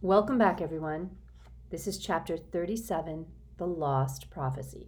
Welcome back, everyone. This is chapter 37, The Lost Prophecy.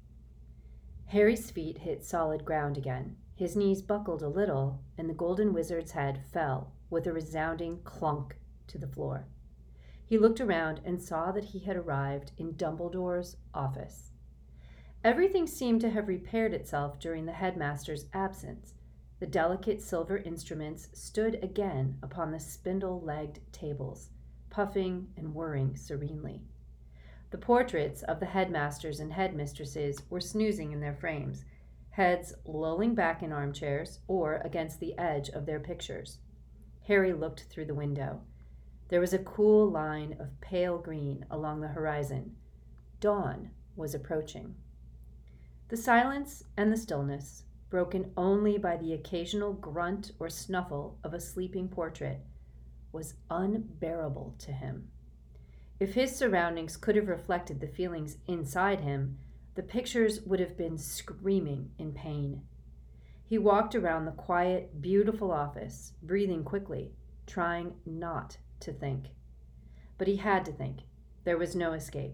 Harry's feet hit solid ground again. His knees buckled a little, and the Golden Wizard's head fell with a resounding clunk to the floor. He looked around and saw that he had arrived in Dumbledore's office. Everything seemed to have repaired itself during the headmaster's absence. The delicate silver instruments stood again upon the spindle-legged tables, puffing and whirring serenely. The portraits of the headmasters and headmistresses were snoozing in their frames, heads lolling back in armchairs or against the edge of their pictures. Harry looked through the window. There was a cool line of pale green along the horizon. Dawn was approaching. The silence and the stillness, broken only by the occasional grunt or snuffle of a sleeping portrait, was unbearable to him. If his surroundings could have reflected the feelings inside him, the pictures would have been screaming in pain. He walked around the quiet, beautiful office, breathing quickly, trying not to think. But he had to think. There was no escape.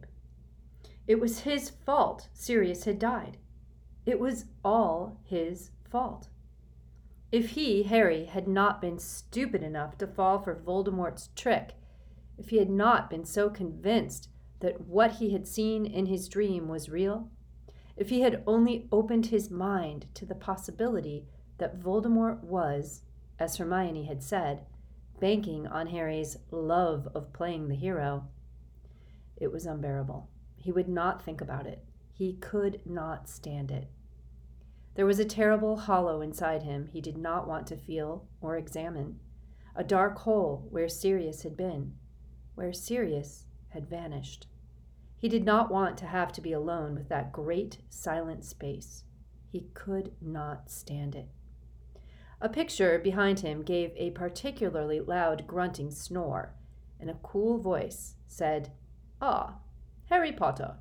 It was his fault Sirius had died. It was all his fault. If he, Harry, had not been stupid enough to fall for Voldemort's trick, if he had not been so convinced that what he had seen in his dream was real, if he had only opened his mind to the possibility that Voldemort was, as Hermione had said, banking on Harry's love of playing the hero, it was unbearable. He would not think about it. He could not stand it. There was a terrible hollow inside him he did not want to feel or examine, a dark hole where Sirius had been, where Sirius had vanished. He did not want to have to be alone with that great silent space. He could not stand it. A picture behind him gave a particularly loud grunting snore, and a cool voice said, "Ah, Harry Potter."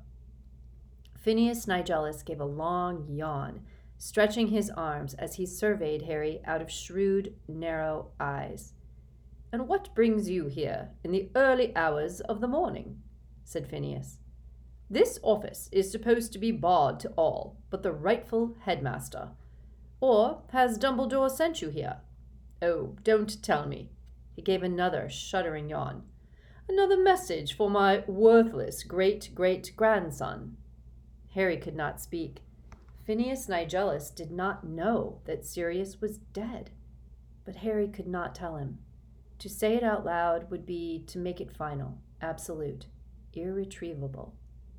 Phineas Nigellus gave a long yawn, stretching his arms as he surveyed Harry out of shrewd, narrow eyes. "And what brings you here in the early hours of the morning?" said Phineas. "This office is supposed to be barred to all but the rightful headmaster. Or has Dumbledore sent you here? Oh, don't tell me." He gave another shuddering yawn. "Another message for my worthless great-great-grandson." Harry could not speak. Phineas Nigellus did not know that Sirius was dead, but Harry could not tell him. To say it out loud would be to make it final, absolute, irretrievable.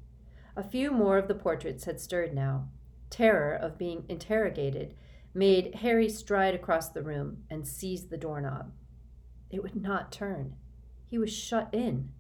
A few more of the portraits had stirred now. Terror of being interrogated made Harry stride across the room and seize the doorknob. It would not turn. He was shut in.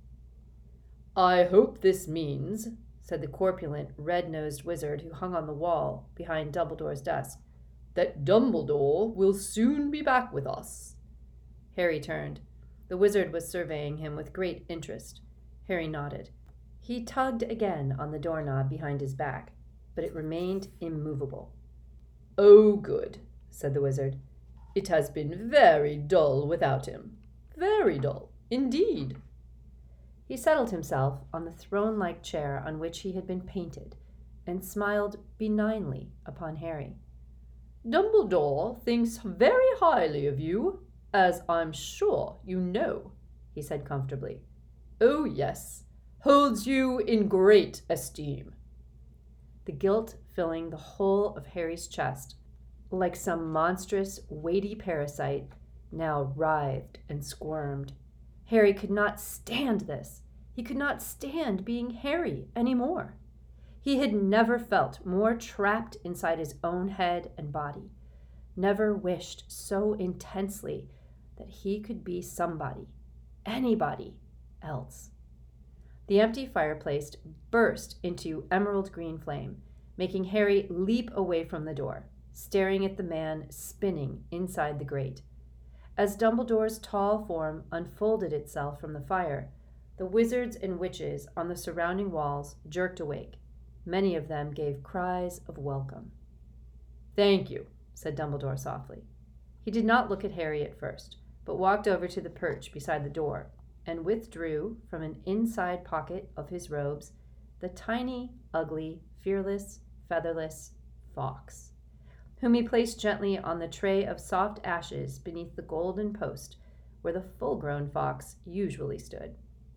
"I hope this means," said the corpulent, red-nosed wizard who hung on the wall behind Dumbledore's desk, "that Dumbledore will soon be back with us." Harry turned. The wizard was surveying him with great interest. Harry nodded. He tugged again on the doorknob behind his back, but it remained immovable. "Oh, good," said the wizard. "It has been very dull without him. Very dull, indeed." He settled himself on the throne-like chair on which he had been painted, and smiled benignly upon Harry. "Dumbledore thinks very highly of you, as I'm sure you know," he said comfortably. "Oh, yes, holds you in great esteem." The guilt filling the whole of Harry's chest, like some monstrous, weighty parasite, now writhed and squirmed. Harry could not stand this. He could not stand being Harry any more. He had never felt more trapped inside his own head and body, never wished so intensely that he could be somebody, anybody else. The empty fireplace burst into emerald green flame, making Harry leap away from the door, staring at the man spinning inside the grate. As Dumbledore's tall form unfolded itself from the fire, the wizards and witches on the surrounding walls jerked awake. Many of them gave cries of welcome. "Thank you," said Dumbledore softly. He did not look at Harry at first, but walked over to the perch beside the door and withdrew from an inside pocket of his robes the tiny, ugly, fearless, featherless fox, whom he placed gently on the tray of soft ashes beneath the golden post where the full-grown fox usually stood.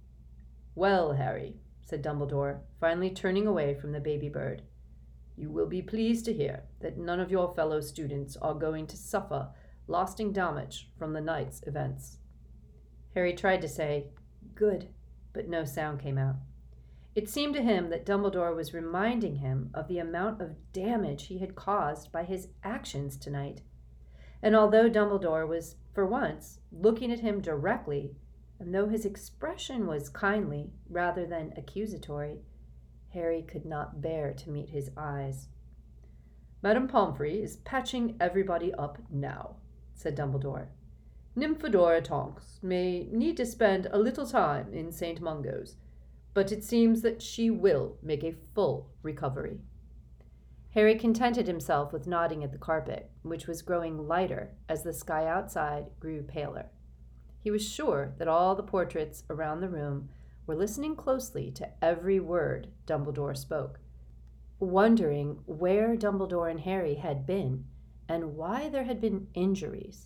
"Well, Harry," said Dumbledore, finally turning away from the baby bird, "you will be pleased to hear that none of your fellow students are going to suffer lasting damage from the night's events." Harry tried to say, "Good," but no sound came out. It seemed to him that Dumbledore was reminding him of the amount of damage he had caused by his actions tonight. And although Dumbledore was, for once, looking at him directly, and though his expression was kindly rather than accusatory, Harry could not bear to meet his eyes. "Madame Pomfrey is patching everybody up now," said Dumbledore. "Nymphadora Tonks may need to spend a little time in St. Mungo's, but it seems that she will make a full recovery." Harry contented himself with nodding at the carpet, which was growing lighter as the sky outside grew paler. He was sure that all the portraits around the room were listening closely to every word Dumbledore spoke, wondering where Dumbledore and Harry had been and why there had been injuries.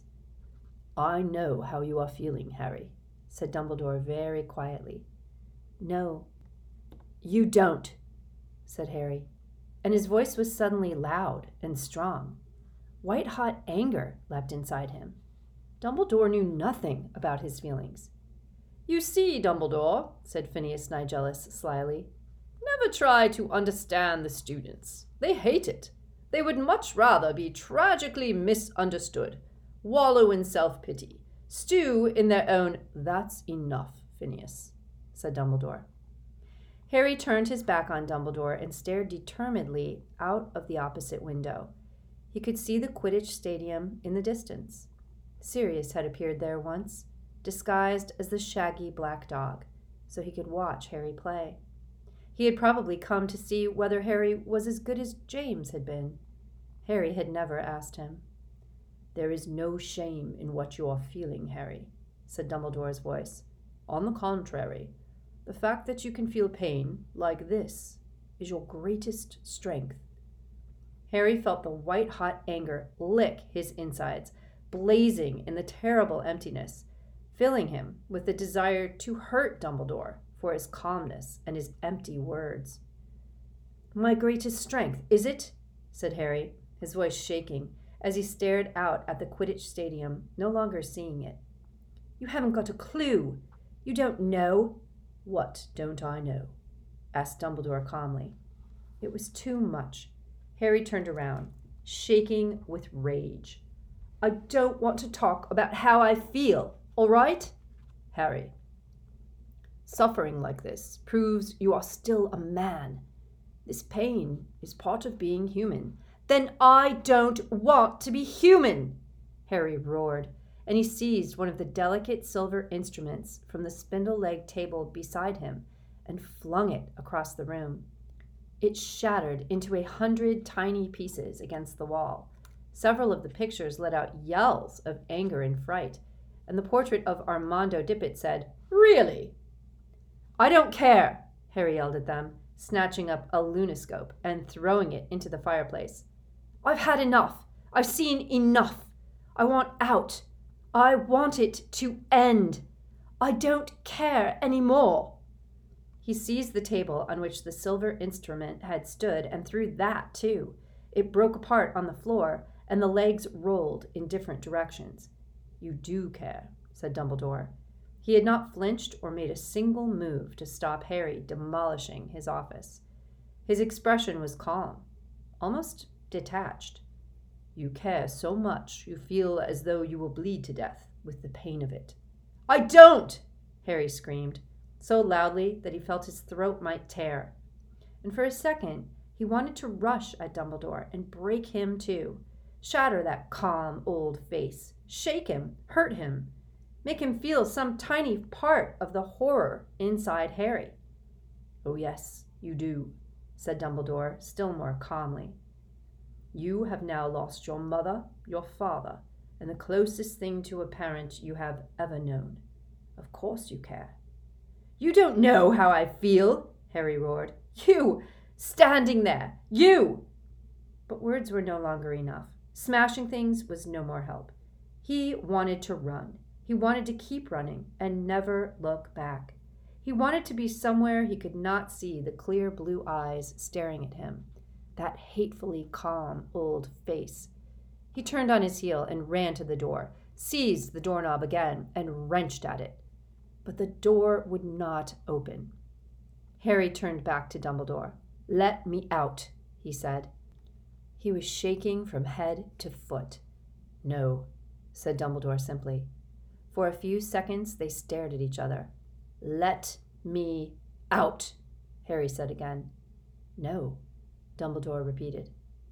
"I know how you are feeling, Harry," said Dumbledore very quietly. "No, you don't," said Harry, and his voice was suddenly loud and strong. White-hot anger leapt inside him. Dumbledore knew nothing about his feelings. "You see, Dumbledore," said Phineas Nigellus slyly, "never try to understand the students. They hate it. They would much rather be tragically misunderstood, wallow in self-pity, stew in their own—" "That's enough, Phineas," said Dumbledore. Harry turned his back on Dumbledore and stared determinedly out of the opposite window. He could see the Quidditch stadium in the distance. Sirius had appeared there once, disguised as the shaggy black dog, so he could watch Harry play. He had probably come to see whether Harry was as good as James had been. Harry had never asked him. "There is no shame in what you are feeling, Harry," said Dumbledore's voice. "On the contrary, the fact that you can feel pain like this is your greatest strength." Harry felt the white-hot anger lick his insides, blazing in the terrible emptiness, filling him with the desire to hurt Dumbledore for his calmness and his empty words. "My greatest strength, is it?" said Harry, his voice shaking, as he stared out at the Quidditch stadium, no longer seeing it. "You haven't got a clue. You don't know." "What don't I know?" asked Dumbledore calmly. It was too much. Harry turned around, shaking with rage. "I don't want to talk about how I feel, all right?" "Harry, suffering like this proves you are still a man. This pain is part of being human." "Then I don't want to be human!" Harry roared, and he seized one of the delicate silver instruments from the spindle-legged table beside him and flung it across the room. It shattered into 100 tiny pieces against the wall. Several of the pictures let out yells of anger and fright, and the portrait of Armando Dippet said, "Really?" "I don't care," Harry yelled at them, snatching up a lunoscope and throwing it into the fireplace. "I've had enough. I've seen enough. I want out. I want it to end. I don't care anymore." He seized the table on which the silver instrument had stood and threw that too. It broke apart on the floor, and the legs rolled in different directions. "You do care," said Dumbledore. He had not flinched or made a single move to stop Harry demolishing his office. His expression was calm, almost detached. "You care so much you feel as though you will bleed to death with the pain of it." "I don't!" Harry screamed, so loudly that he felt his throat might tear. And for a second, he wanted to rush at Dumbledore and break him too, shatter that calm old face, shake him, hurt him, make him feel some tiny part of the horror inside Harry. "Oh yes, you do," said Dumbledore, still more calmly. "You have now lost your mother, your father, and the closest thing to a parent you have ever known. Of course you care. You don't know how I feel, Harry roared. You, standing there, you! But words were no longer enough. Smashing things was no more help. He wanted to run. He wanted to keep running and never look back. He wanted to be somewhere he could not see the clear blue eyes staring at him, that hatefully calm old face. He turned on his heel and ran to the door, seized the doorknob again, and wrenched at it. But the door would not open. Harry turned back to Dumbledore. "Let me out," he said. He was shaking from head to foot. "No," said Dumbledore simply. For a few seconds they stared at each other. "Let me out," Harry said again. "No," Dumbledore repeated.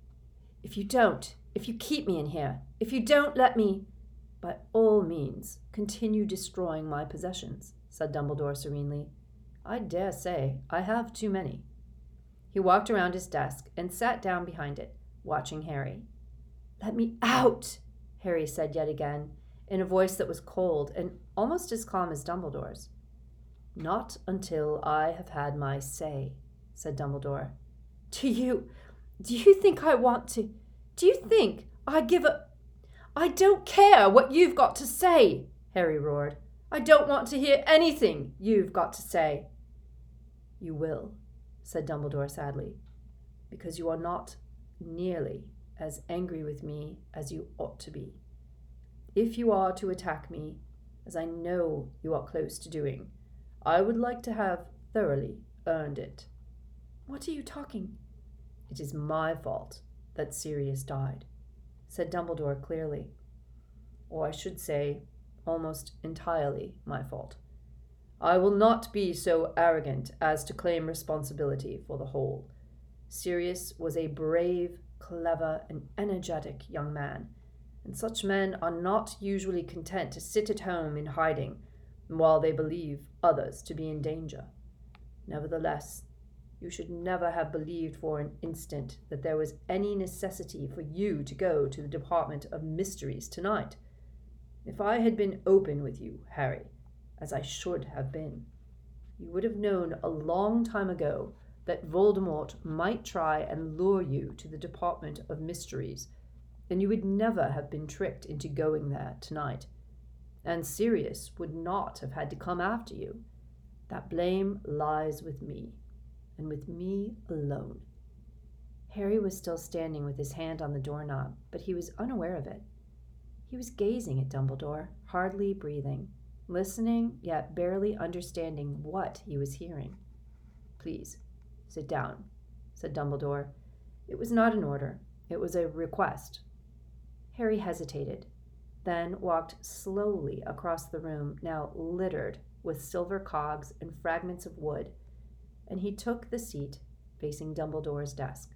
If you keep me in here, if you don't let me—" "By all means, continue destroying my possessions," said Dumbledore serenely. "I dare say I have too many." He walked around his desk and sat down behind it, watching Harry. "Let me out," Harry said yet again, in a voice that was cold and almost as calm as Dumbledore's. "Not until I have had my say," said Dumbledore. Do you think I want to? Do you think I give a... I don't care what you've got to say, Harry roared. I don't want to hear anything you've got to say. You will, said Dumbledore sadly, because you are not nearly as angry with me as you ought to be. If you are to attack me, as I know you are close to doing, I would like to have thoroughly earned it. What are you talking? It is my fault that Sirius died, said Dumbledore clearly. Or I should say, almost entirely my fault. I will not be so arrogant as to claim responsibility for the whole. Sirius was a brave, clever, and energetic young man, and such men are not usually content to sit at home in hiding while they believe others to be in danger. Nevertheless, you should never have believed for an instant that there was any necessity for you to go to the Department of Mysteries tonight. If I had been open with you, Harry, as I should have been, you would have known a long time ago that Voldemort might try and lure you to the Department of Mysteries, and you would never have been tricked into going there tonight. And Sirius would not have had to come after you. That blame lies with me, and with me alone. Harry was still standing with his hand on the doorknob, but he was unaware of it. He was gazing at Dumbledore, hardly breathing, listening, yet barely understanding what he was hearing. Please, sit down, said Dumbledore. It was not an order. It was a request. Harry hesitated, then walked slowly across the room, now littered with silver cogs and fragments of wood, and he took the seat facing Dumbledore's desk.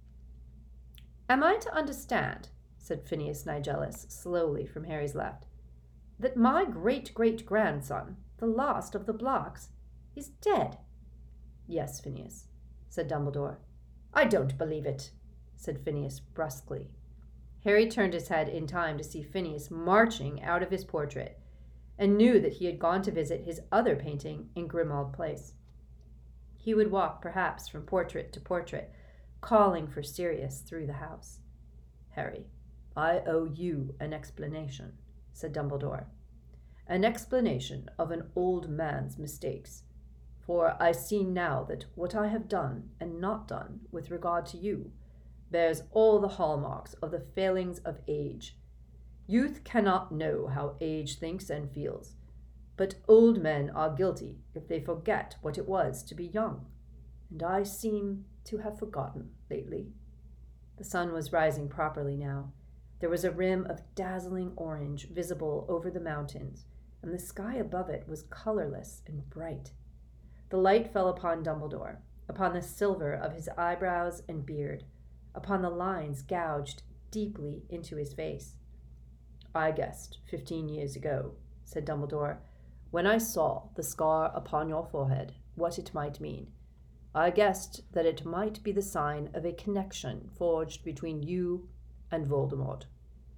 Am I to understand, said Phineas Nigellus slowly from Harry's left, that my great-great-grandson, the last of the Blocks, is dead? Yes, Phineas, said Dumbledore. I don't believe it, said Phineas brusquely. Harry turned his head in time to see Phineas marching out of his portrait, and knew that he had gone to visit his other painting in Grimmauld Place. He would walk, perhaps, from portrait to portrait, calling for Sirius through the house. Harry, I owe you an explanation, said Dumbledore. An explanation of an old man's mistakes. For I see now that what I have done and not done with regard to you bears all the hallmarks of the failings of age. Youth cannot know how age thinks and feels, but old men are guilty if they forget what it was to be young, and I seem to have forgotten lately. The sun was rising properly now. There was a rim of dazzling orange visible over the mountains, and the sky above it was colorless and bright. The light fell upon Dumbledore, upon the silver of his eyebrows and beard, upon the lines gouged deeply into his face. I guessed 15 years ago, said Dumbledore, when I saw the scar upon your forehead, what it might mean. I guessed that it might be the sign of a connection forged between you and Voldemort.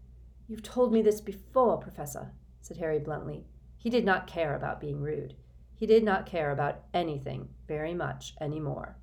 You've told me this before, Professor, said Harry bluntly. He did not care about being rude. He did not care about anything very much any more.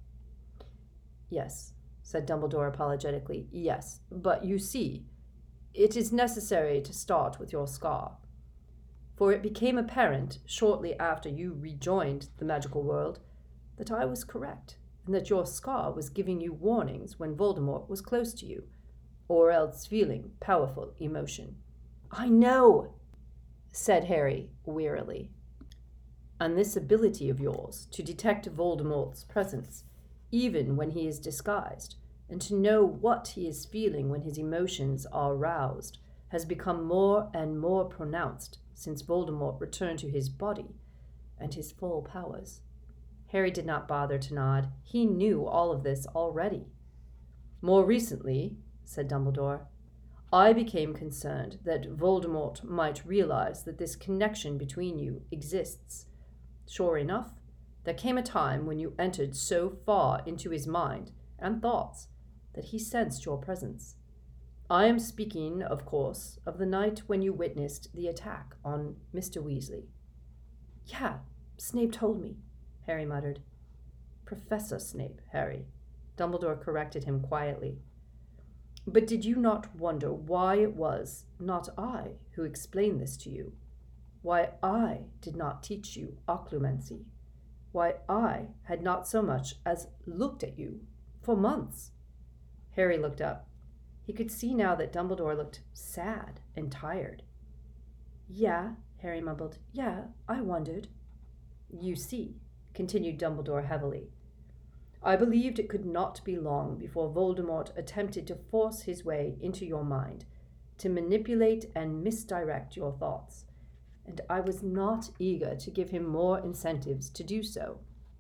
"Yes," said Dumbledore apologetically. "Yes, but you see, it is necessary to start with your scar. For it became apparent shortly after you rejoined the magical world that I was correct, and that your scar was giving you warnings when Voldemort was close to you, or else feeling powerful emotion." "I know," said Harry wearily. "And this ability of yours to detect Voldemort's presence, even when he is disguised, and to know what he is feeling when his emotions are roused, has become more and more pronounced since Voldemort returned to his body and his full powers." Harry did not bother to nod. He knew all of this already. "More recently," said Dumbledore, "I became concerned that Voldemort might realize that this connection between you exists. Sure enough, there came a time when you entered so far into his mind and thoughts that he sensed your presence. I am speaking, of course, of the night when you witnessed the attack on Mr. Weasley." "Yeah, Snape told me," Harry muttered. "Professor Snape, Harry," Dumbledore corrected him quietly. "But did you not wonder why it was not I who explained this to you? Why I did not teach you occlumency? Why I had not so much as looked at you for months?" Harry looked up. He could see now that Dumbledore looked sad and tired. "Yeah," Harry mumbled. "Yeah, I wondered." "You see," continued Dumbledore heavily, "I believed it could not be long before Voldemort attempted to force his way into your mind, to manipulate and misdirect your thoughts, and I was not eager to give him more incentives to do so.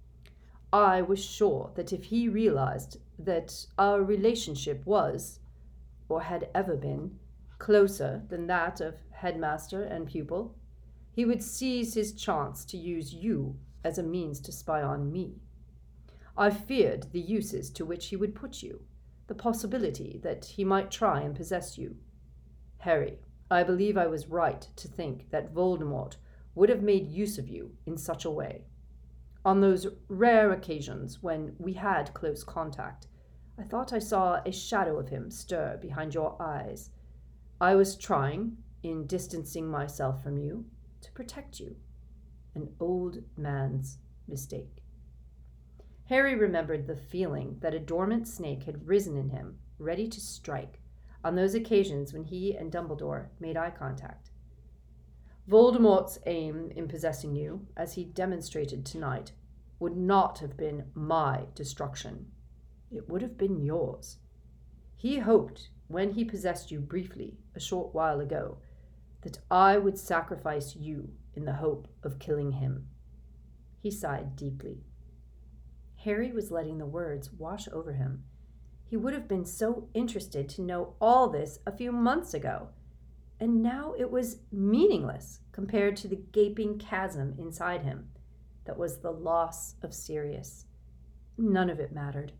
I was sure that if he realized that our relationship was, or had ever been, closer than that of headmaster and pupil, he would seize his chance to use you as a means to spy on me. I feared the uses to which he would put you, the possibility that he might try and possess you. Harry, I believe I was right to think that Voldemort would have made use of you in such a way. On those rare occasions when we had close contact, I thought I saw a shadow of him stir behind your eyes. I was trying, in distancing myself from you, to protect you. An old man's mistake." Harry remembered the feeling that a dormant snake had risen in him, ready to strike, on those occasions when he and Dumbledore made eye contact. "Voldemort's aim in possessing you, as he demonstrated tonight, would not have been my destruction. It would have been yours. He hoped, when he possessed you briefly, a short while ago, that I would sacrifice you in the hope of killing him." He sighed deeply. Harry was letting the words wash over him. He would have been so interested to know all this a few months ago, and now it was meaningless compared to the gaping chasm inside him that was the loss of Sirius. None of it mattered.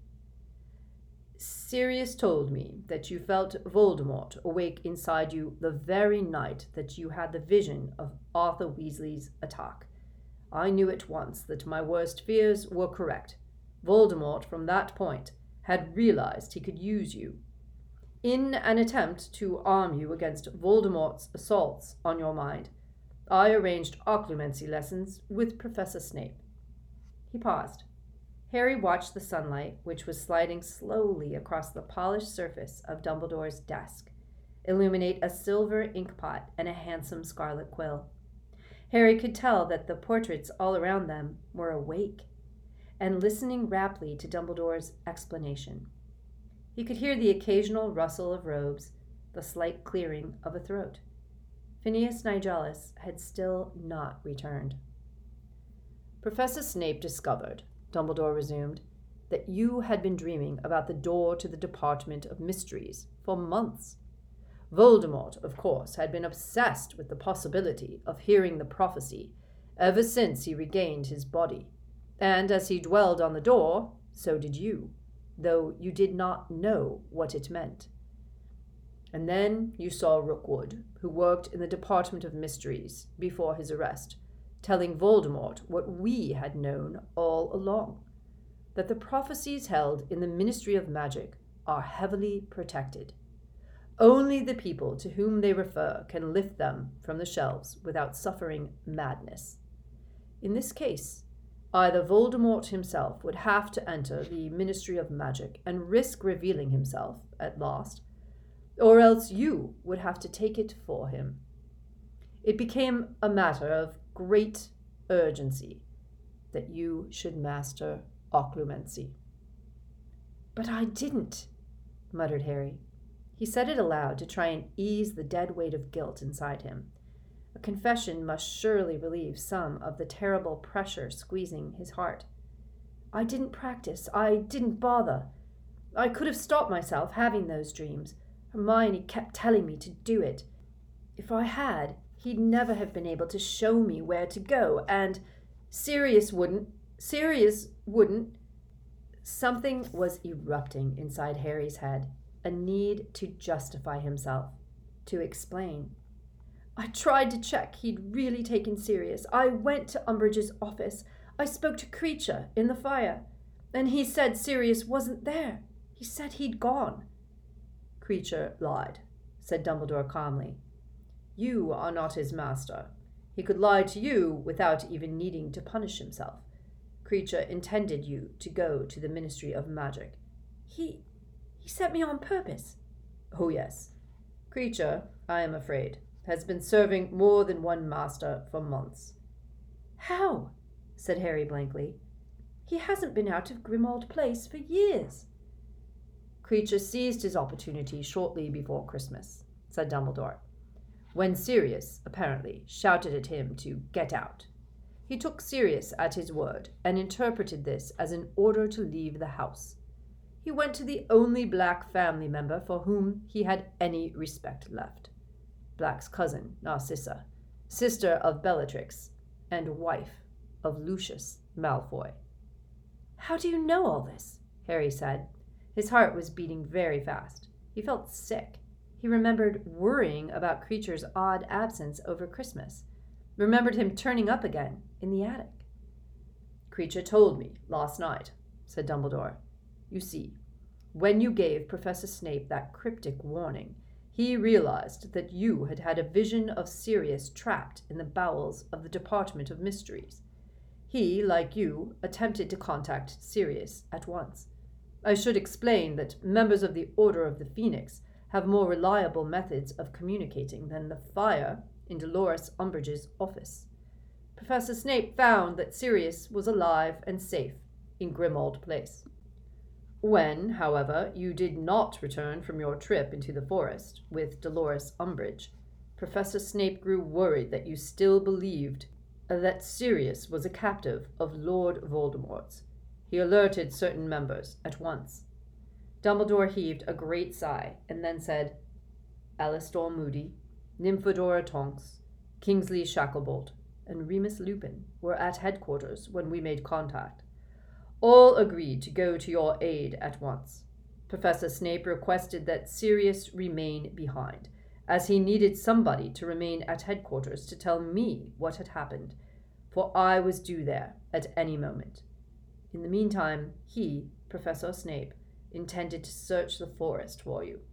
"Sirius told me that you felt Voldemort awake inside you the very night that you had the vision of Arthur Weasley's attack. I knew at once that my worst fears were correct. Voldemort, from that point, had realized he could use you. In an attempt to arm you against Voldemort's assaults on your mind, I arranged occlumency lessons with Professor Snape." He paused. Harry watched the sunlight, which was sliding slowly across the polished surface of Dumbledore's desk, illuminate a silver inkpot and a handsome scarlet quill. Harry could tell that the portraits all around them were awake and listening raptly to Dumbledore's explanation. He could hear the occasional rustle of robes, the slight clearing of a throat. Phineas Nigellus had still not returned. "Professor Snape discovered," Dumbledore resumed, "that you had been dreaming about the door to the Department of Mysteries for months. Voldemort, of course, had been obsessed with the possibility of hearing the prophecy ever since he regained his body, and as he dwelled on the door, so did you, though you did not know what it meant. And then you saw Rookwood, who worked in the Department of Mysteries before his arrest, telling Voldemort what we had known all along, that the prophecies held in the Ministry of Magic are heavily protected. Only the people to whom they refer can lift them from the shelves without suffering madness. In this case, either Voldemort himself would have to enter the Ministry of Magic and risk revealing himself at last, or else you would have to take it for him. It became a matter of great urgency that you should master occlumency. But I didn't, muttered Harry. He said it aloud to try and ease the dead weight of guilt inside him. A confession must surely relieve some of the terrible pressure squeezing his heart. I didn't practice. I didn't bother. I could have stopped myself having those dreams. Hermione kept telling me to do it. If I had, he'd never have been able to show me where to go, and Sirius wouldn't. Something was erupting inside Harry's head, a need to justify himself, to explain. I tried to check he'd really taken Sirius. I went to Umbridge's office. I spoke to Kreacher in the fire, and he said Sirius wasn't there. He said he'd gone. Kreacher lied, said Dumbledore calmly. You are not his master. He could lie to you without even needing to punish himself. Kreacher intended you to go to the Ministry of Magic. He sent me on purpose. Oh, yes. Kreacher, I am afraid, has been serving more than one master for months. How? Said Harry blankly. He hasn't been out of Grimmauld Place for years. Kreacher seized his opportunity shortly before Christmas, said Dumbledore, when Sirius, apparently, shouted at him to get out. He took Sirius at his word and interpreted this as an order to leave the house. He went to the only Black family member for whom he had any respect left. Black's cousin, Narcissa, sister of Bellatrix, and wife of Lucius Malfoy. How do you know all this? Harry said. His heart was beating very fast. He felt sick. He remembered worrying about Kreacher's odd absence over Christmas. Remembered him turning up again in the attic. Kreacher told me last night, said Dumbledore. You see, when you gave Professor Snape that cryptic warning, he realized that you had had a vision of Sirius trapped in the bowels of the Department of Mysteries. He, like you, attempted to contact Sirius at once. I should explain that members of the Order of the Phoenix have more reliable methods of communicating than the fire in Dolores Umbridge's office. Professor Snape found that Sirius was alive and safe in Grimmauld Place. When, however, you did not return from your trip into the forest with Dolores Umbridge, Professor Snape grew worried that you still believed that Sirius was a captive of Lord Voldemort's. He alerted certain members at once. Dumbledore heaved a great sigh and then said, Alastor Moody, Nymphadora Tonks, Kingsley Shacklebolt, and Remus Lupin were at headquarters when we made contact. All agreed to go to your aid at once. Professor Snape requested that Sirius remain behind, as he needed somebody to remain at headquarters to tell me what had happened, for I was due there at any moment. In the meantime, he, Professor Snape, intended to search the forest for you.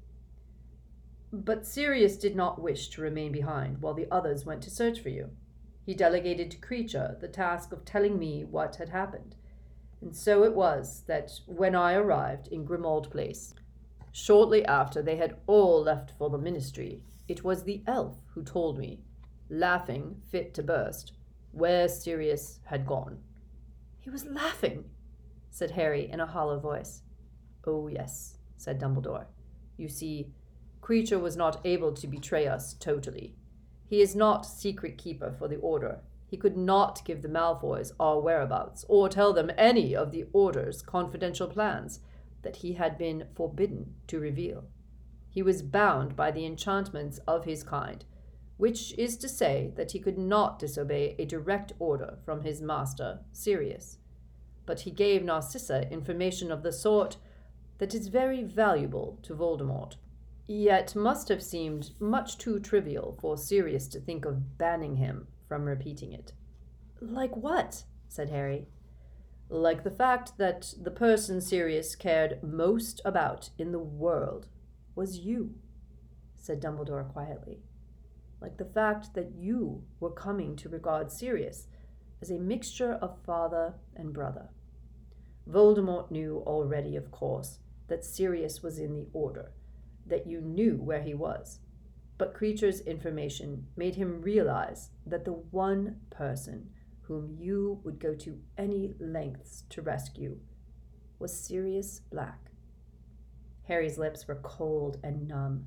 But Sirius did not wish to remain behind while the others went to search for you. He delegated to Kreacher the task of telling me what had happened. And so it was that when I arrived in Grimmauld Place, shortly after they had all left for the ministry, it was the elf who told me, laughing fit to burst, where Sirius had gone. He was laughing, said Harry in a hollow voice. Oh, yes, said Dumbledore. You see, Kreacher was not able to betray us totally. He is not secret keeper for the Order. He could not give the Malfoys our whereabouts, or tell them any of the Order's confidential plans that he had been forbidden to reveal. He was bound by the enchantments of his kind, which is to say that he could not disobey a direct order from his master, Sirius. But he gave Narcissa information of the sort that is very valuable to Voldemort, yet must have seemed much too trivial for Sirius to think of banning him from repeating it. Like what? Said Harry. Like the fact that the person Sirius cared most about in the world was you, said Dumbledore quietly. Like the fact that you were coming to regard Sirius as a mixture of father and brother. Voldemort knew already, of course, that Sirius was in the Order, that you knew where he was. But Kreacher's information made him realize that the one person whom you would go to any lengths to rescue was Sirius Black. Harry's lips were cold and numb.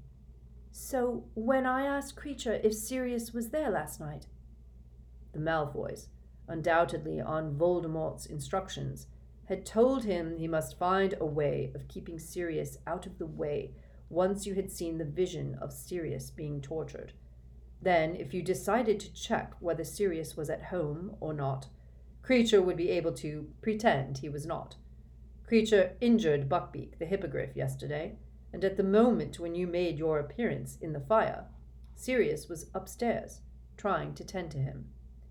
So when I asked Kreacher if Sirius was there last night? The Malfoys, undoubtedly on Voldemort's instructions, had told him he must find a way of keeping Sirius out of the way once you had seen the vision of Sirius being tortured. Then, if you decided to check whether Sirius was at home or not, Kreacher would be able to pretend he was not. Kreacher injured Buckbeak, the hippogriff, yesterday, and at the moment when you made your appearance in the fire, Sirius was upstairs, trying to tend to him.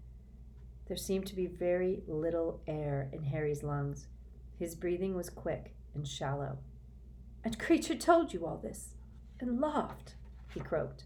There seemed to be very little air in Harry's lungs. His breathing was quick and shallow. And Kreacher told you all this, and laughed, he croaked.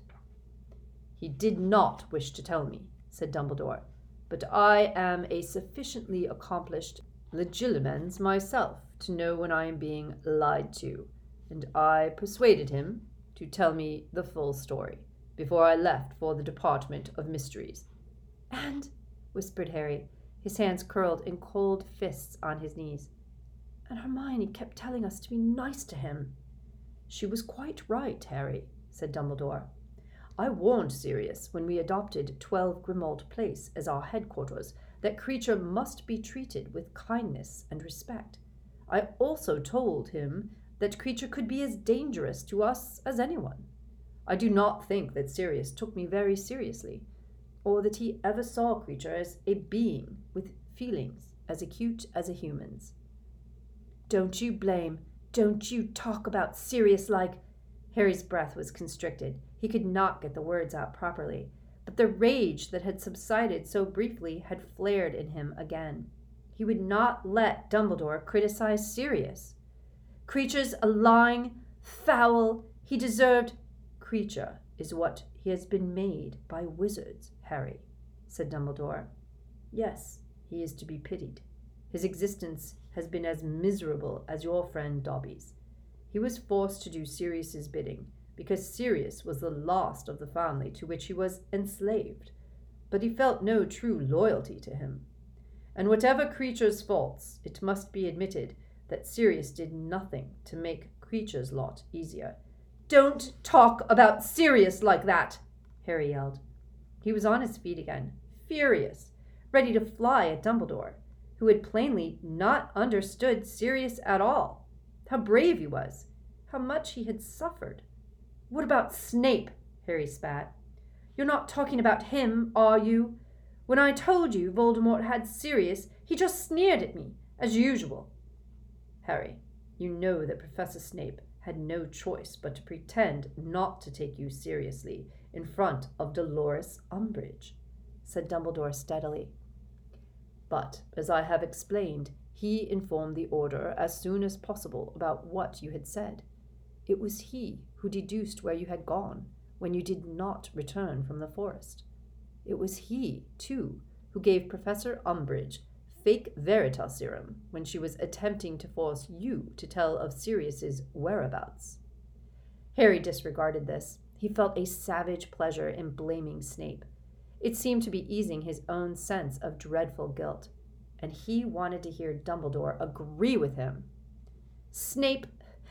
He did not wish to tell me, said Dumbledore, but I am a sufficiently accomplished legilimens myself to know when I am being lied to, and I persuaded him to tell me the full story before I left for the Department of Mysteries. And, whispered Harry, his hands curled in cold fists on his knees, and Hermione kept telling us to be nice to him. She was quite right, Harry, said Dumbledore. I warned Sirius when we adopted 12 Grimmauld Place as our headquarters that Kreacher must be treated with kindness and respect. I also told him that Kreacher could be as dangerous to us as anyone. I do not think that Sirius took me very seriously, or that he ever saw Kreacher as a being with feelings as acute as a human's. Don't you talk about Sirius like... Harry's breath was constricted. He could not get the words out properly, but the rage that had subsided so briefly had flared in him again. He would not let Dumbledore criticize Sirius. Kreacher's a lying, foul, he deserved... Kreacher is what he has been made by wizards, Harry, said Dumbledore. Yes, he is to be pitied. His existence has been as miserable as your friend Dobby's. He was forced to do Sirius's bidding, because Sirius was the last of the family to which he was enslaved, but he felt no true loyalty to him. And whatever Kreacher's faults, it must be admitted that Sirius did nothing to make Kreacher's lot easier. Don't talk about Sirius like that, Harry yelled. He was on his feet again, furious, ready to fly at Dumbledore, who had plainly not understood Sirius at all. How brave he was, how much he had suffered. What about Snape? Harry spat. You're not talking about him, are you? When I told you Voldemort had Sirius, he just sneered at me, as usual. Harry, you know that Professor Snape had no choice but to pretend not to take you seriously in front of Dolores Umbridge, said Dumbledore steadily. But, as I have explained, he informed the Order as soon as possible about what you had said. It was he who deduced where you had gone when you did not return from the forest. It was he, too, who gave Professor Umbridge fake Veritas serum when she was attempting to force you to tell of Sirius's whereabouts. Harry disregarded this. He felt a savage pleasure in blaming Snape. It seemed to be easing his own sense of dreadful guilt, and he wanted to hear Dumbledore agree with him. Snape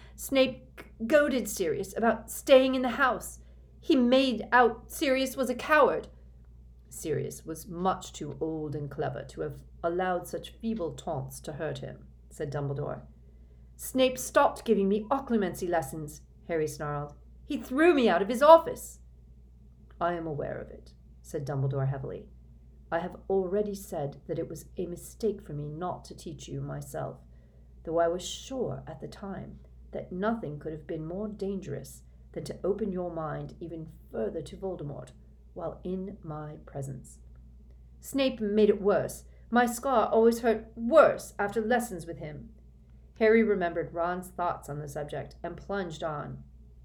goaded Sirius about staying in the house. He made out Sirius was a coward. Sirius was much too old and clever to have allowed such feeble taunts to hurt him, said Dumbledore. Snape stopped giving me occlumency lessons, Harry snarled. He threw me out of his office. I am aware of it, said Dumbledore heavily. I have already said that it was a mistake for me not to teach you myself, though I was sure at the time that nothing could have been more dangerous than to open your mind even further to Voldemort while in my presence. Snape made it worse. My scar always hurt worse after lessons with him." Harry remembered Ron's thoughts on the subject and plunged on.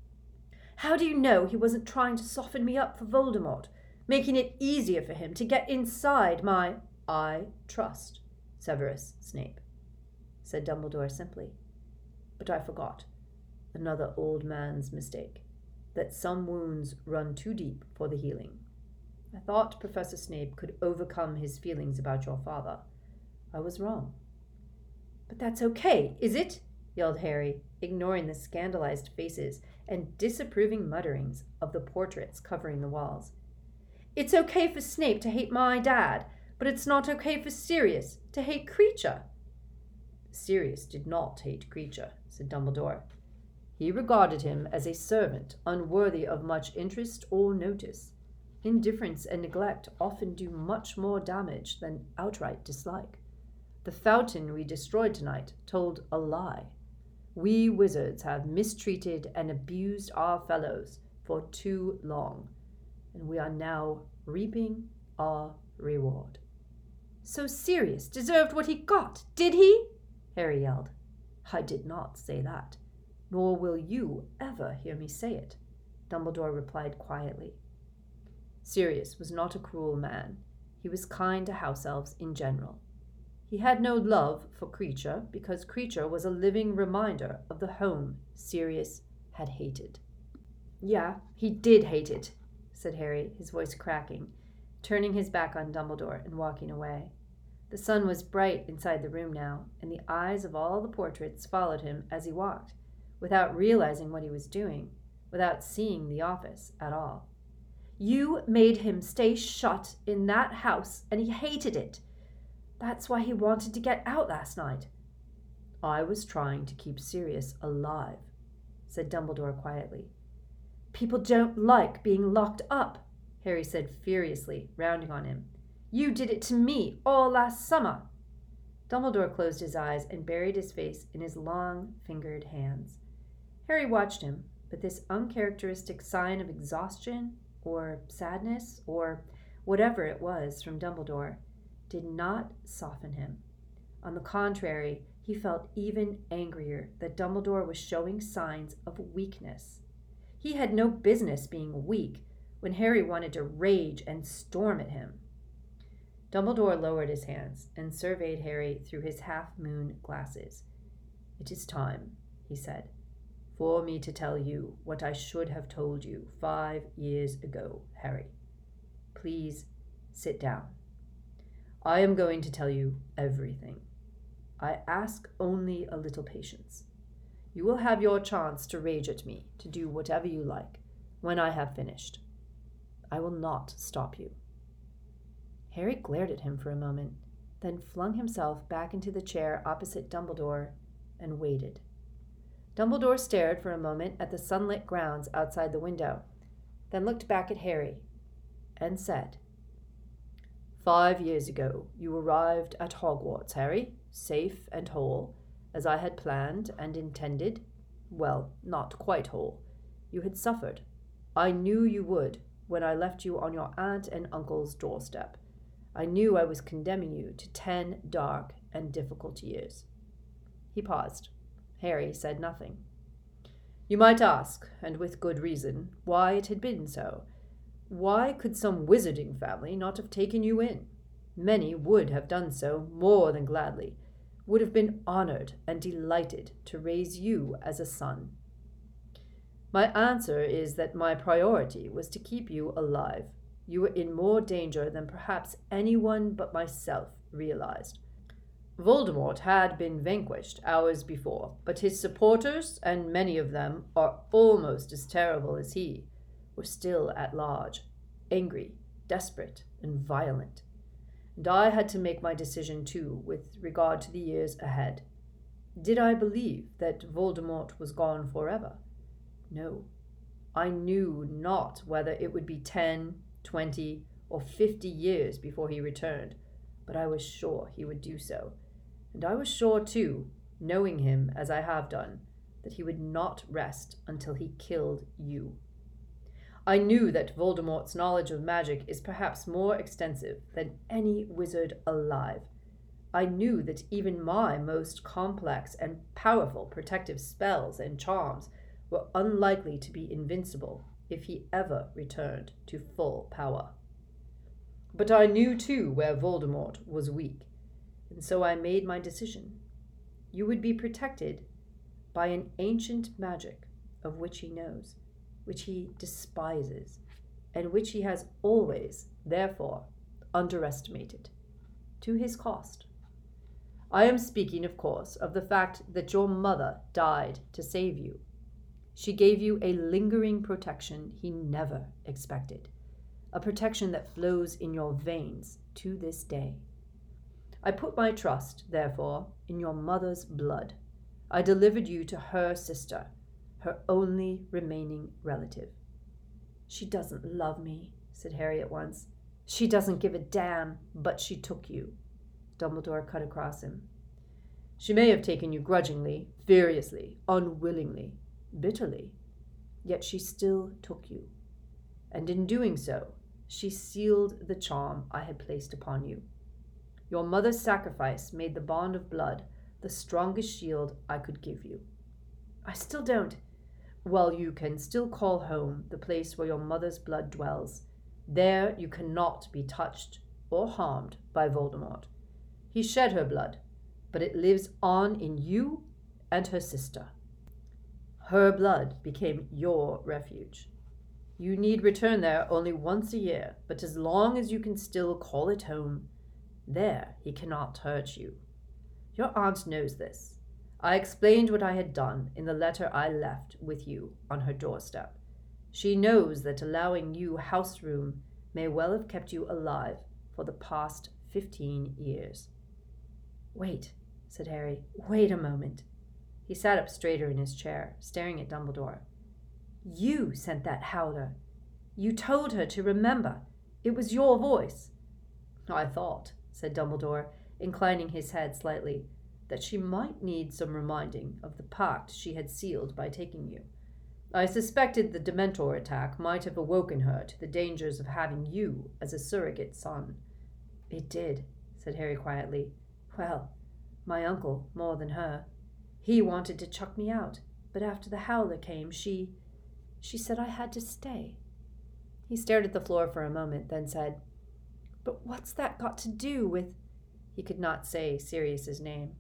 "How do you know he wasn't trying to soften me up for Voldemort, making it easier for him to get inside my—" "I trust Severus Snape," said Dumbledore simply. "But I forgot. Another old man's mistake. That some wounds run too deep for the healing. I thought Professor Snape could overcome his feelings about your father. I was wrong." "But that's okay, is it?" yelled Harry, ignoring the scandalized faces and disapproving mutterings of the portraits covering the walls. "It's okay for Snape to hate my dad, but it's not okay for Sirius to hate Kreacher." "Sirius did not hate Kreacher," said Dumbledore. "He regarded him as a servant unworthy of much interest or notice. Indifference and neglect often do much more damage than outright dislike. The fountain we destroyed tonight told a lie. We wizards have mistreated and abused our fellows for too long, and we are now reaping our reward." "So Sirius deserved what he got, did he?" Harry yelled. "I did not say that, nor will you ever hear me say it," Dumbledore replied quietly. "Sirius was not a cruel man. He was kind to house elves in general. He had no love for Kreacher because Kreacher was a living reminder of the home Sirius had hated." "Yeah, he did hate it," said Harry, his voice cracking, turning his back on Dumbledore and walking away. The sun was bright inside the room now, and the eyes of all the portraits followed him as he walked, without realizing what he was doing, without seeing the office at all. "You made him stay shut in that house, and he hated it. That's why he wanted to get out last night." "I was trying to keep Sirius alive," said Dumbledore quietly. "People don't like being locked up," Harry said furiously, rounding on him. "You did it to me all last summer." Dumbledore closed his eyes and buried his face in his long-fingered hands. Harry watched him, but this uncharacteristic sign of exhaustion or sadness or whatever it was from Dumbledore did not soften him. On the contrary, he felt even angrier that Dumbledore was showing signs of weakness. He had no business being weak when Harry wanted to rage and storm at him. Dumbledore lowered his hands and surveyed Harry through his half-moon glasses. "It is time," he said, "for me to tell you what I should have told you 5 years ago, Harry. Please sit down. I am going to tell you everything. I ask only a little patience. You will have your chance to rage at me, to do whatever you like, when I have finished. I will not stop you." Harry glared at him for a moment, then flung himself back into the chair opposite Dumbledore and waited. Dumbledore stared for a moment at the sunlit grounds outside the window, then looked back at Harry and said, "5 years ago, you arrived at Hogwarts, Harry, safe and whole, as I had planned and intended. Well, not quite whole. You had suffered. I knew you would when I left you on your aunt and uncle's doorstep. I knew I was condemning you to 10 dark and difficult years." He paused. Harry said nothing. "You might ask, and with good reason, why it had been so. Why could some wizarding family not have taken you in? Many would have done so more than gladly, would have been honored and delighted to raise you as a son. My answer is that my priority was to keep you alive. You were in more danger than perhaps anyone but myself realized. Voldemort had been vanquished hours before, but his supporters, and many of them are almost as terrible as he, were still at large, angry, desperate, and violent. And I had to make my decision too with regard to the years ahead. Did I believe that Voldemort was gone forever? No. I knew not whether it would be 10, 20, or 50 years before he returned, but I was sure he would do so. And I was sure, too, knowing him as I have done, that he would not rest until he killed you. I knew that Voldemort's knowledge of magic is perhaps more extensive than any wizard alive. I knew that even my most complex and powerful protective spells and charms were unlikely to be invincible if he ever returned to full power. But I knew too where Voldemort was weak, and so I made my decision. You would be protected by an ancient magic of which he knows, which he despises, and which he has always, therefore, underestimated, to his cost. I am speaking, of course, of the fact that your mother died to save you. She gave you a lingering protection he never expected, a protection that flows in your veins to this day. I put my trust, therefore, in your mother's blood. I delivered you to her sister, her only remaining relative. She doesn't love me, said Harry at once. She doesn't give a damn, but she took you. Dumbledore cut across him. She may have taken you grudgingly, furiously, unwillingly, bitterly, yet she still took you. And in doing so, she sealed the charm I had placed upon you. Your mother's sacrifice made the bond of blood the strongest shield I could give you. I still don't. Well, you can still call home the place where your mother's blood dwells. There you cannot be touched or harmed by Voldemort. He shed her blood, but it lives on in you and her sister. Her blood became your refuge. You need return there only once a year, but as long as you can still call it home, there he cannot hurt you. Your aunt knows this. I explained what I had done in the letter I left with you on her doorstep. She knows that allowing you house room may well have kept you alive for the past 15 years. Wait, said Harry. Wait a moment. He sat up straighter in his chair, staring at Dumbledore. You sent that howler. You told her to remember. It was your voice. I thought, said Dumbledore, inclining his head slightly, that she might need some reminding of the pact she had sealed by taking you. I suspected the Dementor attack might have awoken her to the dangers of having you as a surrogate son. It did, said Harry quietly. Well, my uncle more than her. He wanted to chuck me out, but after the howler came, she said I had to stay. He stared at the floor for a moment, then said, But what's that got to do with... He could not say Sirius's name.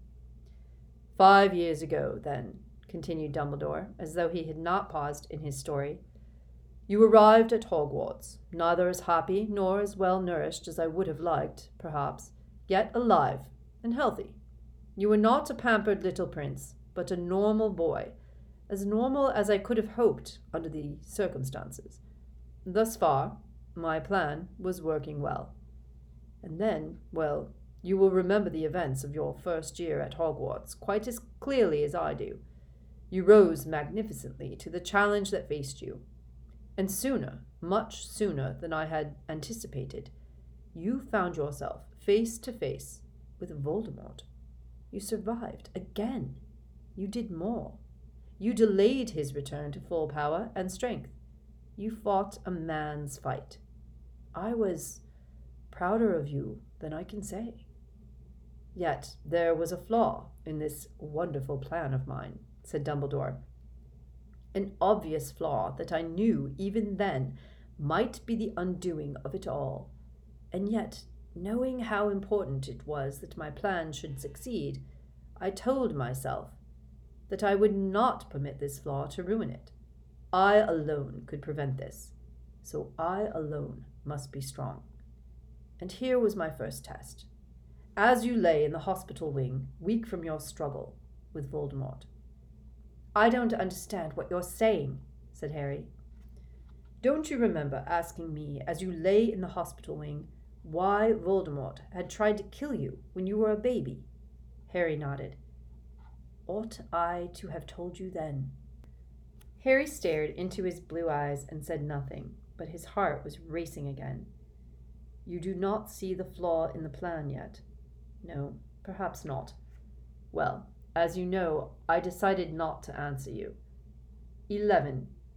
5 years ago, then, continued Dumbledore, as though he had not paused in his story, you arrived at Hogwarts, neither as happy nor as well nourished as I would have liked, perhaps, yet alive and healthy. You were not a pampered little prince, but a normal boy, as normal as I could have hoped under the circumstances. Thus far, my plan was working well. And then, well, you will remember the events of your first year at Hogwarts quite as clearly as I do. You rose magnificently to the challenge that faced you. And sooner, much sooner than I had anticipated, you found yourself face to face with Voldemort. You survived again. You did more. You delayed his return to full power and strength. You fought a man's fight. I was prouder of you than I can say. Yet there was a flaw in this wonderful plan of mine, said Dumbledore. An obvious flaw that I knew even then might be the undoing of it all. And yet, knowing how important it was that my plan should succeed, I told myself that I would not permit this flaw to ruin it. I alone could prevent this, so I alone must be strong. And here was my first test. As you lay in the hospital wing, weak from your struggle with Voldemort. I don't understand what you're saying, said Harry. Don't you remember asking me as you lay in the hospital wing why Voldemort had tried to kill you when you were a baby? Harry nodded. Ought I to have told you then? Harry stared into his blue eyes and said nothing, but his heart was racing again. You do not see the flaw in the plan yet. No, perhaps not. Well, as you know, I decided not to answer you. 11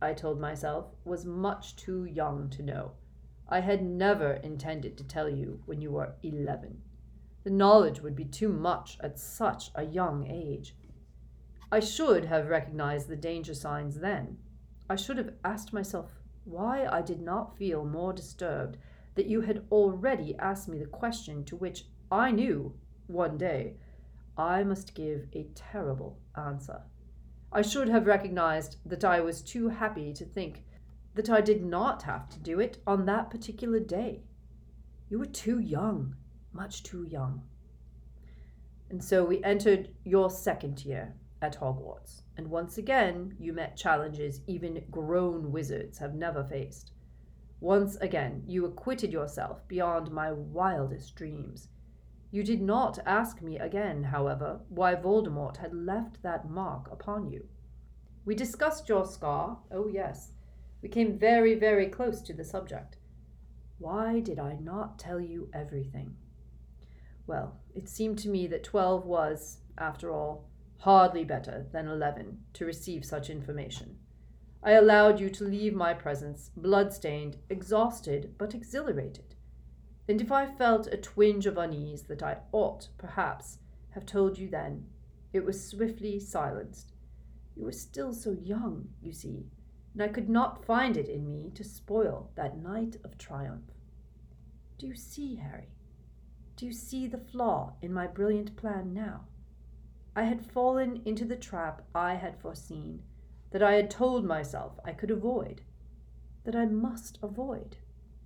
I told myself, was much too young to know. I had never intended to tell you when you were 11. The knowledge would be too much at such a young age. I should have recognized the danger signs then. I should have asked myself why I did not feel more disturbed that you had already asked me the question to which I knew, one day, I must give a terrible answer. I should have recognized that I was too happy to think that I did not have to do it on that particular day. You were too young, much too young. And so we entered your second year at Hogwarts, and once again you met challenges even grown wizards have never faced. Once again you acquitted yourself beyond my wildest dreams. You did not ask me again, however, why Voldemort had left that mark upon you. We discussed your scar. Oh, yes. We came very, very close to the subject. Why did I not tell you everything? Well, it seemed to me that 12 was, after all, hardly better than 11 to receive such information. I allowed you to leave my presence, blood-stained, exhausted, but exhilarated. And if I felt a twinge of unease that I ought, perhaps, have told you then, it was swiftly silenced. You were still so young, you see, and I could not find it in me to spoil that night of triumph. Do you see, Harry? Do you see the flaw in my brilliant plan now? I had fallen into the trap I had foreseen, that I had told myself I could avoid, that I must avoid.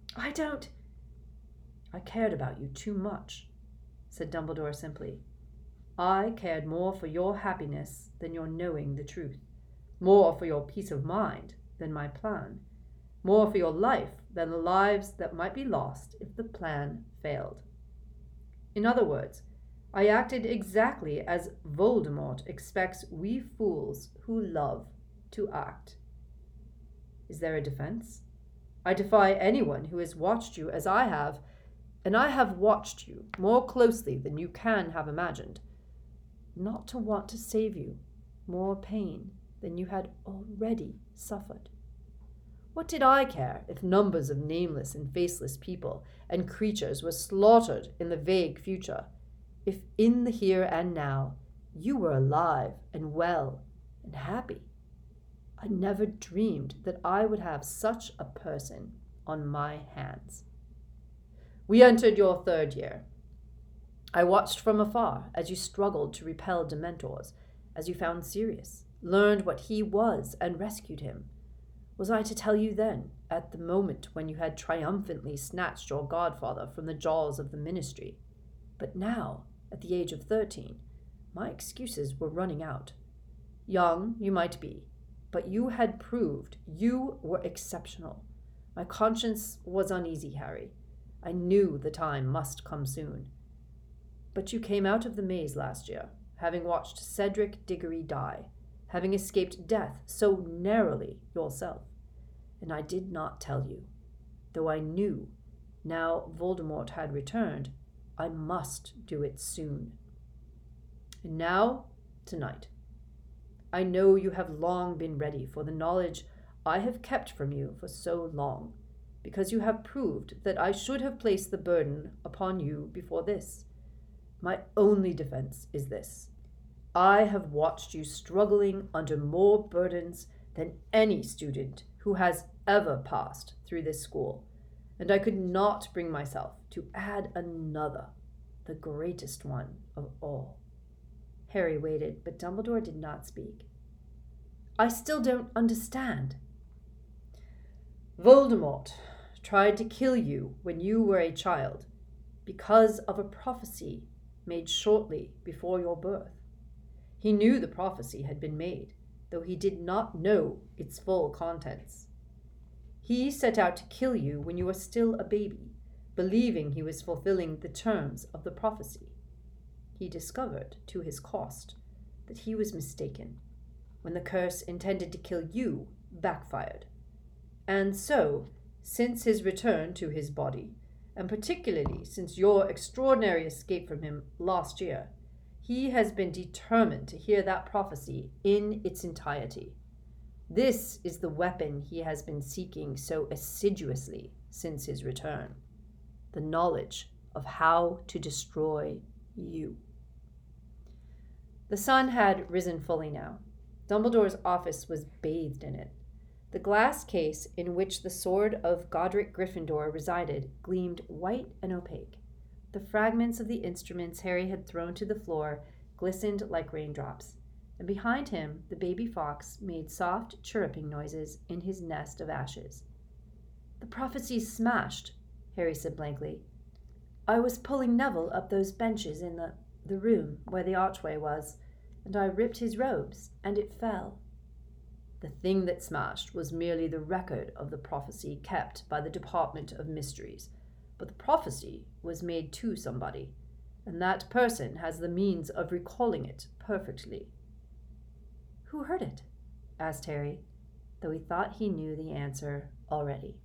I cared about you too much, said Dumbledore simply. I cared more for your happiness than your knowing the truth, more for your peace of mind than my plan, more for your life than the lives that might be lost if the plan failed. In other words, I acted exactly as Voldemort expects we fools who love to act. Is there a defense? I defy anyone who has watched you as I have, and I have watched you more closely than you can have imagined, not to want to save you more pain than you had already suffered. What did I care if numbers of nameless and faceless people and creatures were slaughtered in the vague future, if in the here and now you were alive and well and happy? I never dreamed that I would have such a person on my hands. We entered your third year. I watched from afar as you struggled to repel Dementors, as you found Sirius, learned what he was, and rescued him. Was I to tell you then, at the moment when you had triumphantly snatched your godfather from the jaws of the Ministry? But now, at the age of 13, my excuses were running out. Young you might be, but you had proved you were exceptional. My conscience was uneasy, Harry. I knew the time must come soon. But you came out of the maze last year, having watched Cedric Diggory die, having escaped death so narrowly yourself. And I did not tell you, though I knew, now Voldemort had returned, I must do it soon. And now, tonight. I know you have long been ready for the knowledge I have kept from you for so long, because you have proved that I should have placed the burden upon you before this. My only defense is this. I have watched you struggling under more burdens than any student who has ever passed through this school, and I could not bring myself to add another, the greatest one of all. Harry waited, but Dumbledore did not speak. I still don't understand. Voldemort tried to kill you when you were a child because of a prophecy made shortly before your birth. He knew the prophecy had been made, though he did not know its full contents. He set out to kill you when you were still a baby, believing he was fulfilling the terms of the prophecy. He discovered, to his cost, that he was mistaken, when the curse intended to kill you backfired. And so, since his return to his body, and particularly since your extraordinary escape from him last year, he has been determined to hear that prophecy in its entirety. This is the weapon he has been seeking so assiduously since his return. The knowledge of how to destroy you. The sun had risen fully now. Dumbledore's office was bathed in it. The glass case in which the sword of Godric Gryffindor resided gleamed white and opaque. The fragments of the instruments Harry had thrown to the floor glistened like raindrops, and behind him the baby fox made soft chirruping noises in his nest of ashes. "The prophecy's smashed," Harry said blankly. "I was pulling Neville up those benches in the room where the archway was, and I ripped his robes, and it fell." "The thing that smashed was merely the record of the prophecy kept by the Department of Mysteries, but the prophecy was made to somebody, and that person has the means of recalling it perfectly." "Who heard it?" asked Harry, though he thought he knew the answer already.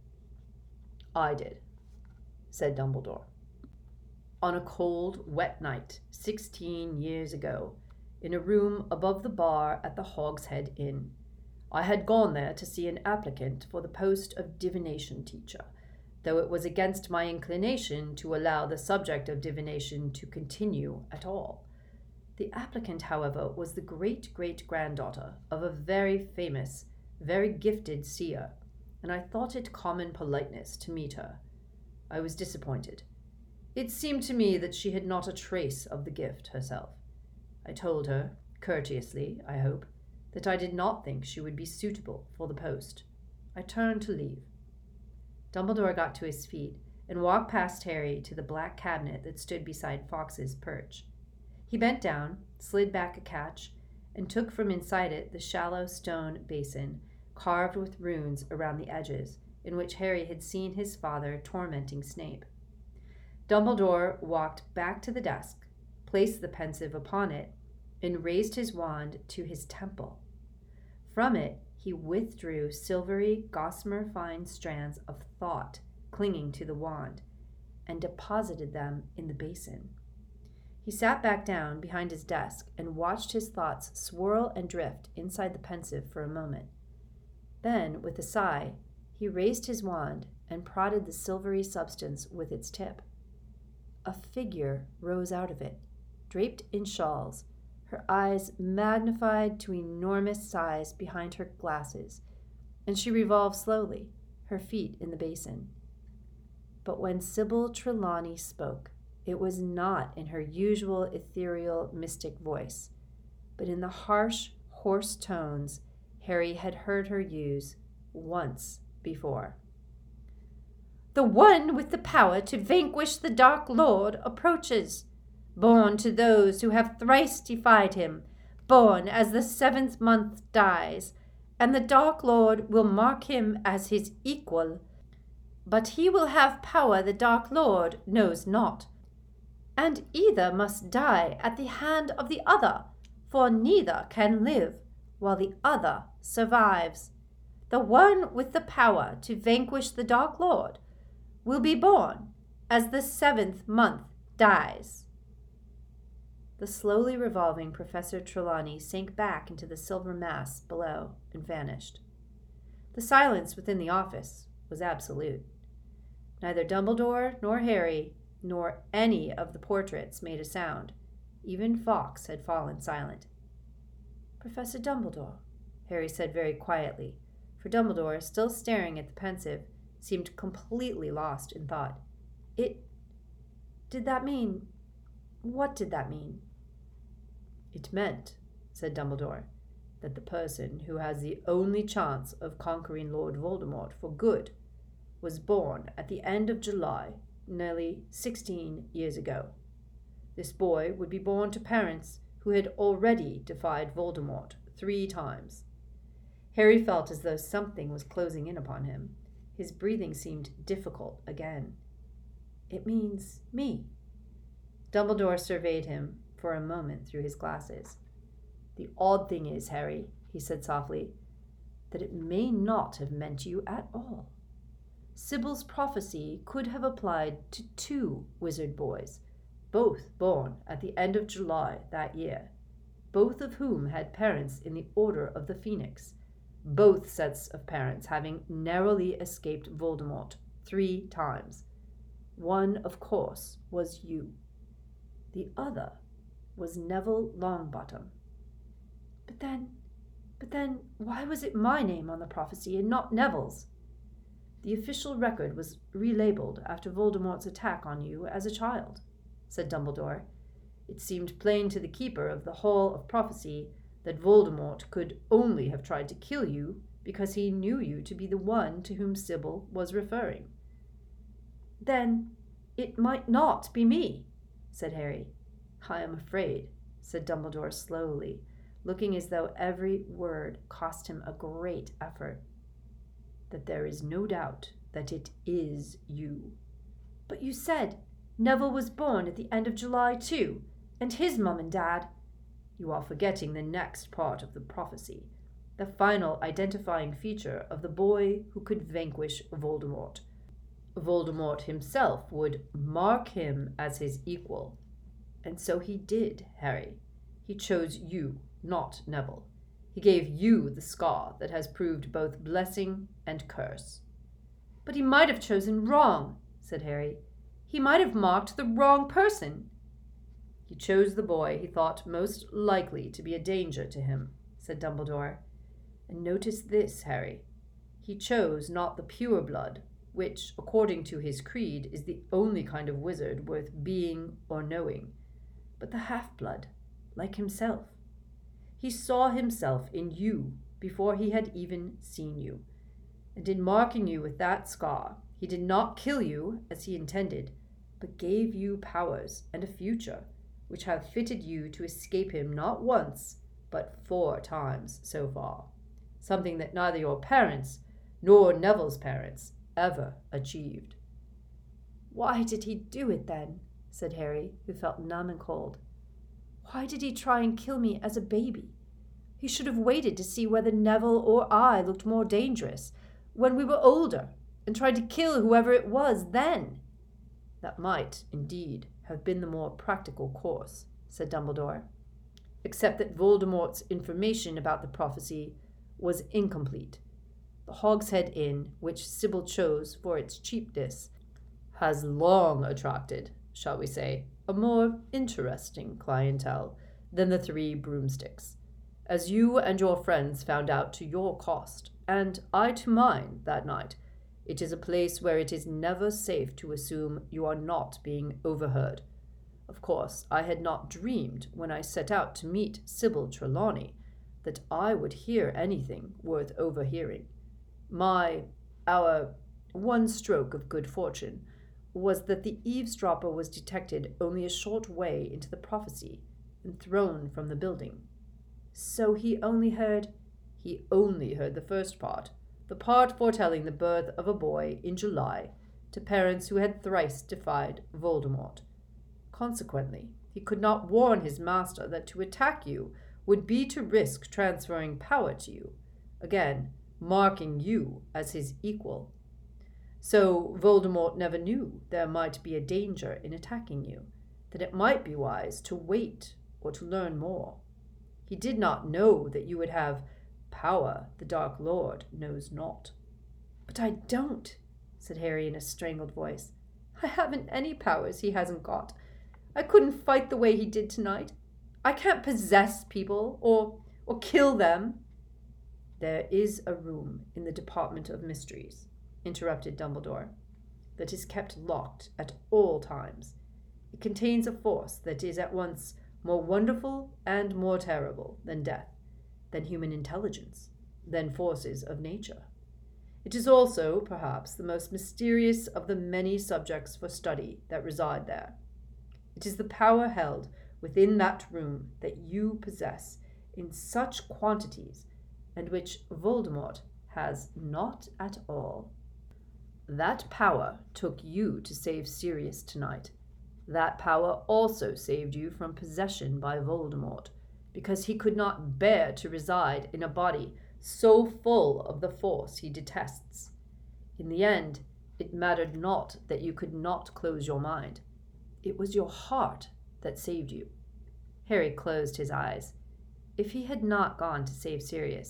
"I did," said Dumbledore. "On a cold, wet night, 16 years ago, in a room above the bar at the Hogshead Inn. I had gone there to see an applicant for the post of divination teacher, though it was against my inclination to allow the subject of divination to continue at all. The applicant, however, was the great-great-granddaughter of a very famous, very gifted seer, and I thought it common politeness to meet her. I was disappointed. It seemed to me that she had not a trace of the gift herself. I told her, courteously, I hope, that I did not think she would be suitable for the post. I turned to leave." Dumbledore got to his feet and walked past Harry to the black cabinet that stood beside Fawkes's perch. He bent down, slid back a catch, and took from inside it the shallow stone basin, carved with runes around the edges, in which Harry had seen his father tormenting Snape. Dumbledore walked back to the desk, placed the pensive upon it, and raised his wand to his temple. From it he withdrew silvery, gossamer-fine strands of thought clinging to the wand, and deposited them in the basin. He sat back down behind his desk and watched his thoughts swirl and drift inside the pensive for a moment. Then, with a sigh, he raised his wand and prodded the silvery substance with its tip. A figure rose out of it, draped in shawls, her eyes magnified to enormous size behind her glasses, and she revolved slowly, her feet in the basin. But when Sybil Trelawney spoke, it was not in her usual ethereal, mystic voice, but in the harsh, hoarse tones Harry had heard her use once before. "The one with the power to vanquish the Dark Lord approaches, born to those who have thrice defied him, born as the 7th month dies, and the Dark Lord will mark him as his equal. But he will have power the Dark Lord knows not, and either must die at the hand of the other, for neither can live while the other survives. The one with the power to vanquish the Dark Lord will be born as the 7th month dies." The slowly revolving Professor Trelawney sank back into the silver mass below and vanished. The silence within the office was absolute. Neither Dumbledore nor Harry nor any of the portraits made a sound. Even Fawkes had fallen silent. "Professor Dumbledore," Harry said very quietly, for Dumbledore, still staring at the pensive, seemed completely lost in thought. Did that mean? What did that mean?" "It meant," said Dumbledore, "that the person who has the only chance of conquering Lord Voldemort for good was born at the end of July, nearly 16 years ago. This boy would be born to parents who had already defied Voldemort 3 times. Harry felt as though something was closing in upon him. His breathing seemed difficult again. "It means me." Dumbledore surveyed him for a moment through his glasses. "The odd thing is, Harry," he said softly, "that it may not have meant you at all. Sybil's prophecy could have applied to 2 wizard boys, both born at the end of July that year, both of whom had parents in the Order of the Phoenix, both sets of parents having narrowly escaped Voldemort 3 times. One, of course, was you. The other was Neville Longbottom. But then, why was it my name on the prophecy and not Neville's? The official record was relabeled after Voldemort's attack on you as a child, said Dumbledore. It seemed plain to the keeper of the Hall of Prophecy that Voldemort could only have tried to kill you because he knew you to be the one to whom Sybil was referring. Then it might not be me, said Harry. I am afraid, said Dumbledore slowly, looking as though every word cost him a great effort, that there is no doubt that it is you. But you said Neville was born at the end of July, too, and his mum and dad. You are forgetting the next part of the prophecy, the final identifying feature of the boy who could vanquish Voldemort. Voldemort himself would mark him as his equal. And so he did, Harry. He chose you, not Neville. He gave you the scar that has proved both blessing and curse. But he might have chosen wrong, said Harry. He might have marked the wrong person. He chose the boy he thought most likely to be a danger to him, said Dumbledore. And notice this, Harry. He chose not the pure blood, which, according to his creed, is the only kind of wizard worth being or knowing, but the half-blood, like himself. He saw himself in you before he had even seen you, and in marking you with that scar, he did not kill you as he intended, but gave you powers and a future which have fitted you to escape him not once, but 4 times so far, something that neither your parents nor Neville's parents ever achieved. Why did he do it then? Said Harry, who felt numb and cold. Why did he try and kill me as a baby? He should have waited to see whether Neville or I looked more dangerous when we were older, and tried to kill whoever it was then. That might, indeed, have been the more practical course, said Dumbledore, except that Voldemort's information about the prophecy was incomplete. The Hogshead Inn, which Sybil chose for its cheapness, has long attracted, shall we say, a more interesting clientele than the 3 broomsticks, as you and your friends found out to your cost, and I to mine that night. It is a place where it is never safe to assume you are not being overheard. Of course, I had not dreamed, when I set out to meet Sybil Trelawney, that I would hear anything worth overhearing. Our one stroke of good fortune was that the eavesdropper was detected only a short way into the prophecy and thrown from the building. So he only heard the first part, the part foretelling the birth of a boy in July to parents who had thrice defied Voldemort. Consequently, he could not warn his master that to attack you would be to risk transferring power to you, again, marking you as his equal. So Voldemort never knew there might be a danger in attacking you, that it might be wise to wait or to learn more. He did not know that you would have power the Dark Lord knows not. But I don't, said Harry in a strangled voice. I haven't any powers he hasn't got. I couldn't fight the way he did tonight. I can't possess people or kill them. There is a room in the Department of Mysteries, interrupted Dumbledore, that is kept locked at all times. It contains a force that is at once more wonderful and more terrible than death, than human intelligence, than forces of nature. It is also, perhaps, the most mysterious of the many subjects for study that reside there. It is the power held within that room that you possess in such quantities, and which Voldemort has not at all. That power took you to save Sirius tonight. That power also saved you from possession by Voldemort, because he could not bear to reside in a body so full of the force he detests. In the end, it mattered not that you could not close your mind. It was your heart that saved you. Harry closed his eyes. If he had not gone to save Sirius,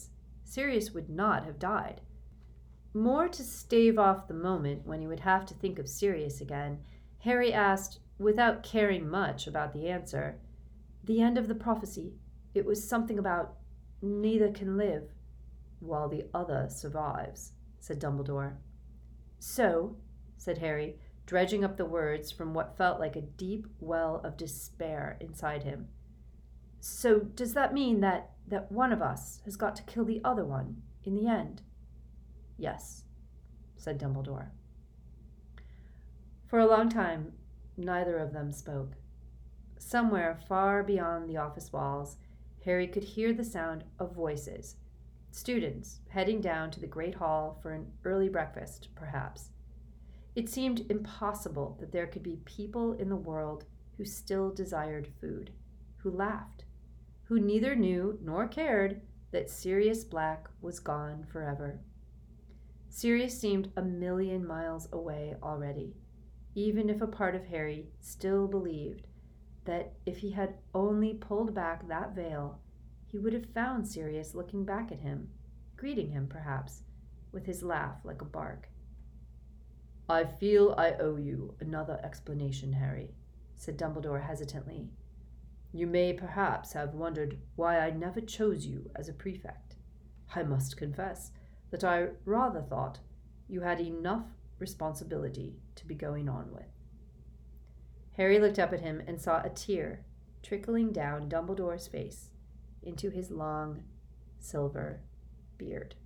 Sirius would not have died. More to stave off the moment when he would have to think of Sirius again, Harry asked, without caring much about the answer, "The end of the prophecy. It was something about neither can live, while the other survives," said Dumbledore. "So," said Harry, dredging up the words from what felt like a deep well of despair inside him. "So does that mean that one of us has got to kill the other one in the end?" "Yes," said Dumbledore. For a long time, neither of them spoke. Somewhere far beyond the office walls, Harry could hear the sound of voices. Students heading down to the great hall for an early breakfast, perhaps. It seemed impossible that there could be people in the world who still desired food, who laughed, who neither knew nor cared that Sirius Black was gone forever. Sirius seemed a million miles away already, even if a part of Harry still believed that if he had only pulled back that veil, he would have found Sirius looking back at him, greeting him, perhaps, with his laugh like a bark. "I feel I owe you another explanation, Harry," said Dumbledore hesitantly. "You may perhaps have wondered why I never chose you as a prefect. I must confess that I rather thought you had enough responsibility to be going on with." Harry looked up at him and saw a tear trickling down Dumbledore's face into his long silver beard.